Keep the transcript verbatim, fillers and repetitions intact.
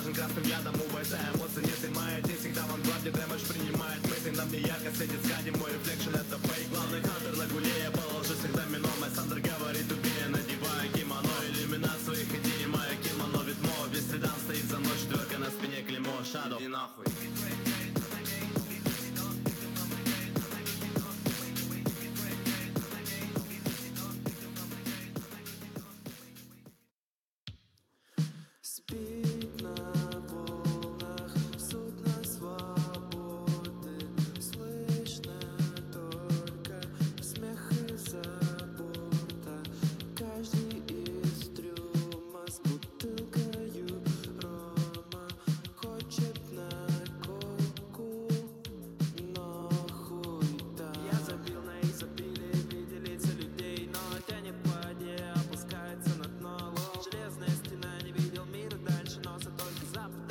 заряжен красным ядом у бойца. Эмоций нет и моя тень всегда в авангарде. Дэмэдж принимает мыты, на мне ярко светит скадим. Мой рефлекшн это фейк. Главный хантер на гуле, я положу всегда мино. Мой Сандер говорит убей, надеваю кимоно. Иллюминат своих идей, мое кимоно ветмо. Весь седан стоит за мной, четверка на спине клеймо. Shadow, иди нахуй. Speed